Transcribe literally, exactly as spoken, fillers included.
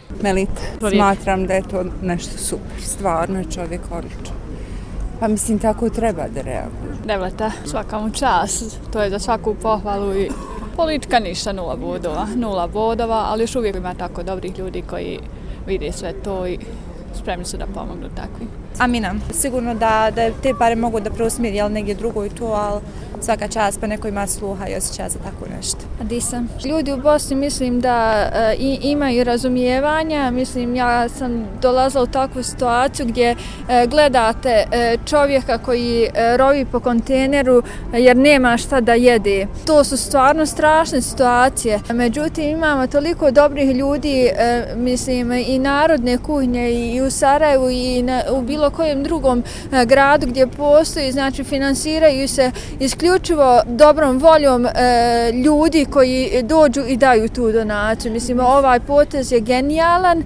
Melita, smatram da je to nešto super. Stvarno je čovjek odličan. Pa mislim, tako treba da reaguje. Devleta, svaka mu čast. To je za svaku pohvalu i politika ništa, nula bodova. Nula bodova, ali još uvijek ima tako dobrih ljudi koji vide sve to i spremni su da pomognu takvi. Amina. Sigurno da, da te pare mogu da preusmjeri jel, negdje drugo i to, ali svaka čast pa neko ima sluha i osjećaja za tako nešto. A di sam? Ljudi u Bosni mislim da e, i, imaju razumijevanja. Mislim, ja sam dolazila u takvu situaciju gdje e, gledate e, čovjeka koji e, rovi po kontejneru e, jer nema šta da jede. To su stvarno strašne situacije. Međutim, imamo toliko dobrih ljudi, e, mislim, i narodne kuhinje i u Sarajevu i na, u bilo kojem drugom e, gradu gdje postoji, znači finansiraju se isključivo dobrom voljom e, ljudi koji dođu i daju tu donaciju. Mislim, ovaj potez je genijalan